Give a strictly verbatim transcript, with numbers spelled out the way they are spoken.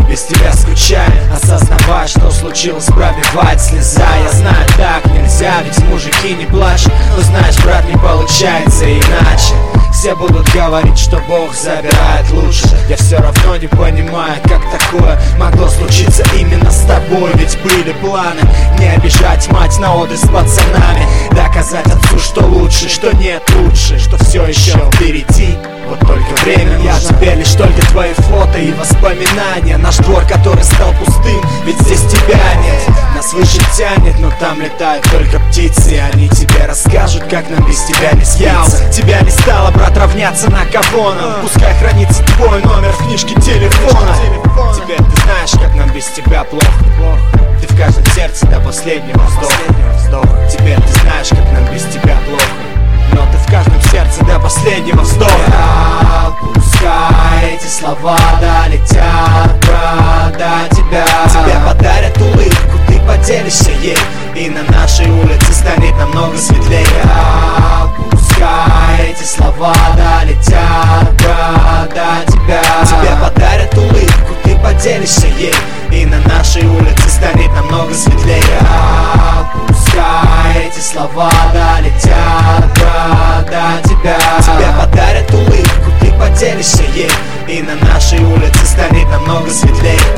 без тебя скучаю. Осознавать, что случилось, пробивать слеза. Я знаю, так нельзя, ведь мужики не плачут. Но знаешь, брат, не получается иначе. Все будут говорить, что Бог забирает лучше. Я все равно не понимаю, как такое могло случиться именно с тобой. Ведь были планы не обижать мать на отдых с пацанами, доказать отцу, что лучше, что нет лучше, что все еще впереди. Вот только время нужно. Я тебе лишь только твои фото и воспоминания. Наш двор, который стал пустым, ведь здесь тебя нет. Нас выше тянет, но там летают только птицы, и они тебе расскажут, как нам без тебя не спится. Тебя не стало, брат, равняться на кого нам. Пускай хранится твой номер в книжке телефона. Теперь ты знаешь, как нам без тебя плохо. Ты в каждом сердце до последнего вздоха. Теперь ты знаешь, как нам без тебя плохо. Но ты в каждом сердце до последнего вздоха. Пускай эти слова долетят, брат, до тебя. Тебе подарят улыбку, ты поделишься ей, и на нашей улице станет намного светлее. Пускай эти слова долетят, брат, до тебя. Тебе подарят улыбку, ты поделишься ей, и на нашей улице станет намного светлее. Пускай эти слова долетят, брат, до тебя. Тебе подарят улыбку, ты поделишься ей, и на нашей улице станет намного светлее.